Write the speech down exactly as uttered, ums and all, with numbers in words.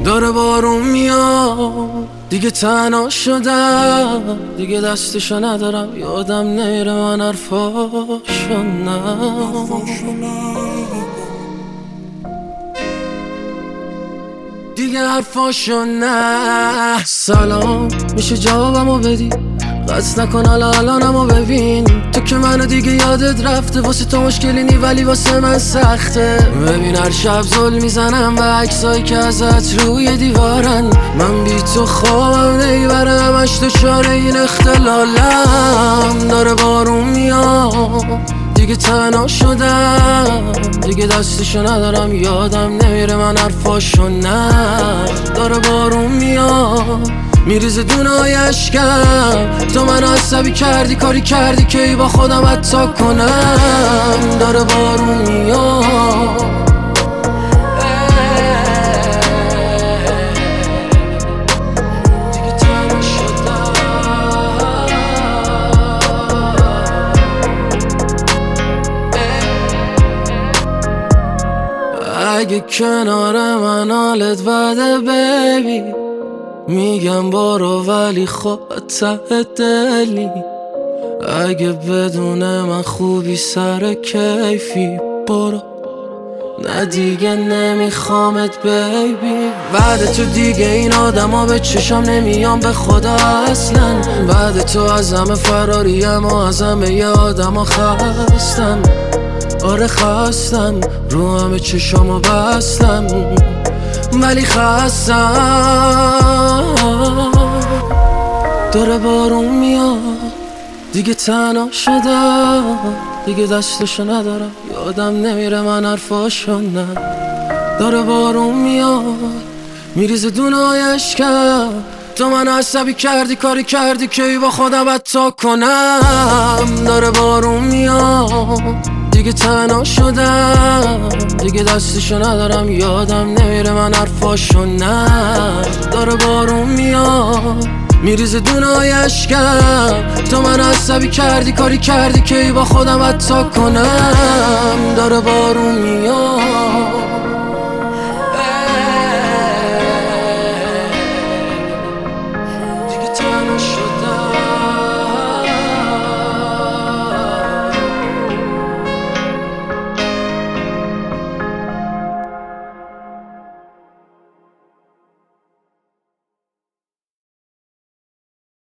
داره بارون میاد، دیگه تنها شدم، دیگه دستشو ندارم، یادم نمیره من حرفاشو نه دیگه حرفاشو نه. سلام، میشه جوابمو بدی؟ قصد نکن حالا الانمو ببین، تو که منو دیگه یادت رفته، واسه تو مشکلی نی ولی واسه من سخته. ببین هر شب زل میزنم و عکسایی که ازت روی دیوارن، من بی تو خوابم نمیبره، همش دچار این اختلالم. داره بارون میاد، دیگه تنها شدم، دیگه دستشو ندارم، یادم نمیره من حرفاشو نه. داره بارون میاد، میریزه دونای اشکم، تو منو عصبی کردی، کاری کردی که ای با خودم حتی کنم. داره بارون میاد، دیگه تنها شدم. اگه کنار من حالت بده بیبی، میگم برو ولی خب ته دلی، اگه بدون من خوبی سر کیفی برو، نه دیگه نمیخوامت بیبی. بعد تو دیگه این آدم ها به چشم نمیام به خدا اصلا، بعد تو از همه فراریم و از همه ی آدم ها خستم. آره خستم، رو همه چشامو بستم ولی خستم. داره بارون میاد، دیگه تنها شدم، دیگه دستشو ندارم، یادم نمیره من حرفاشو نه. داره بارون میاد، میریزه دونای اشکم، تو منو عصبی کردی، کاری کردی که ای با خودم حتی کنم. داره بارون میاد، دیگه تنها شدم، دیگه دستشو ندارم، یادم نمیره من حرفاشو نه. داره بارون میاد، میریزه دونای اشکم، تو منو عصبی کردی، کاری کردی که ای با خودم حتی کنم. داره بارون میاد.